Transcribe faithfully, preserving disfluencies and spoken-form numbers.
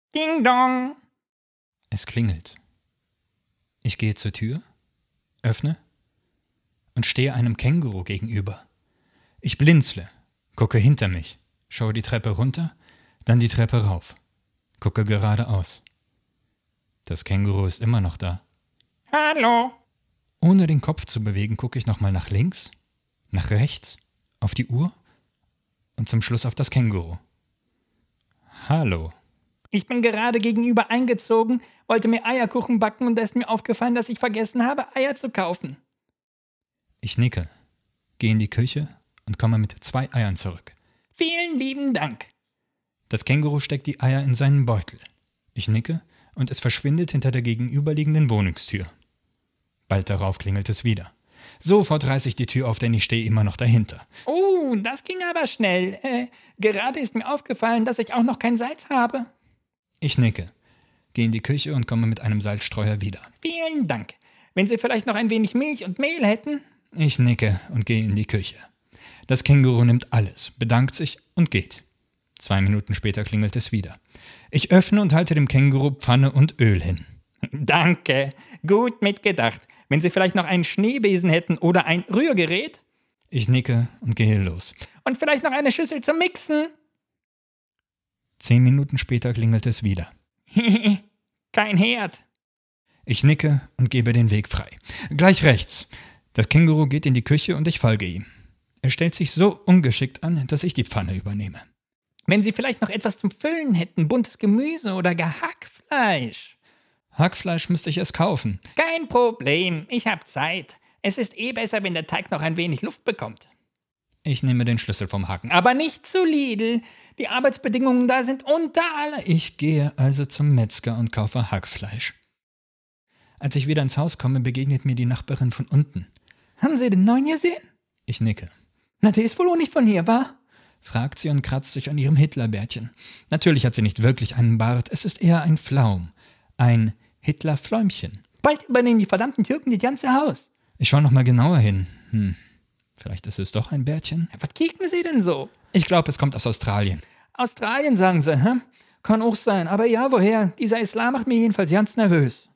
Ding dong. Es klingelt. Ich gehe zur Tür, öffne und stehe einem Känguru gegenüber. Ich blinzle, gucke hinter mich, schaue die Treppe runter, dann die Treppe rauf, gucke geradeaus. Das Känguru ist immer noch da. Hallo. Ohne den Kopf zu bewegen, gucke ich nochmal nach links, nach rechts, auf die Uhr und zum Schluss auf das Känguru. Hallo. Ich bin gerade gegenüber eingezogen, wollte mir Eierkuchen backen und da ist mir aufgefallen, dass ich vergessen habe, Eier zu kaufen. Ich nicke, gehe in die Küche und komme mit zwei Eiern zurück. Vielen lieben Dank. Das Känguru steckt die Eier in seinen Beutel. Ich nicke und es verschwindet hinter der gegenüberliegenden Wohnungstür. Bald darauf klingelt es wieder. Sofort reiße ich die Tür auf, denn ich stehe immer noch dahinter. Oh, das ging aber schnell. Äh, gerade ist mir aufgefallen, dass ich auch noch kein Salz habe. Ich nicke, gehe in die Küche und komme mit einem Salzstreuer wieder. Vielen Dank. Wenn Sie vielleicht noch ein wenig Milch und Mehl hätten? Ich nicke und gehe in die Küche. Das Känguru nimmt alles, bedankt sich und geht. Zwei Minuten später klingelt es wieder. Ich öffne und halte dem Känguru Pfanne und Öl hin. Danke, gut mitgedacht. Wenn Sie vielleicht noch einen Schneebesen hätten oder ein Rührgerät? Ich nicke und gehe los. Und vielleicht noch eine Schüssel zum Mixen? Zehn Minuten später klingelt es wieder. Kein Herd. Ich nicke und gebe den Weg frei. Gleich rechts. Das Känguru geht in die Küche und ich folge ihm. Er stellt sich so ungeschickt an, dass ich die Pfanne übernehme. Wenn Sie vielleicht noch etwas zum Füllen hätten, buntes Gemüse oder gar Hackfleisch. Hackfleisch müsste ich erst kaufen. Kein Problem, ich habe Zeit. Es ist eh besser, wenn der Teig noch ein wenig Luft bekommt. Ich nehme den Schlüssel vom Haken. Aber nicht zu Lidl. Die Arbeitsbedingungen da sind unter aller... Ich gehe also zum Metzger und kaufe Hackfleisch. Als ich wieder ins Haus komme, begegnet mir die Nachbarin von unten. Haben Sie den Neuen gesehen? Ich nicke. Na, der ist wohl auch nicht von hier, wa? Fragt sie und kratzt sich an ihrem Hitlerbärtchen. Natürlich hat sie nicht wirklich einen Bart, es ist eher ein Flaum. Ein Hitlerfläumchen. Bald übernehmen die verdammten Türken das ganze Haus. Ich schaue noch mal genauer hin. Hm, vielleicht ist es doch ein Bärtchen. Was kicken Sie denn so? Ich glaube, es kommt aus Australien. Australien, sagen Sie, hä? Kann auch sein, aber ja, woher? Dieser Islam macht mir jedenfalls ganz nervös.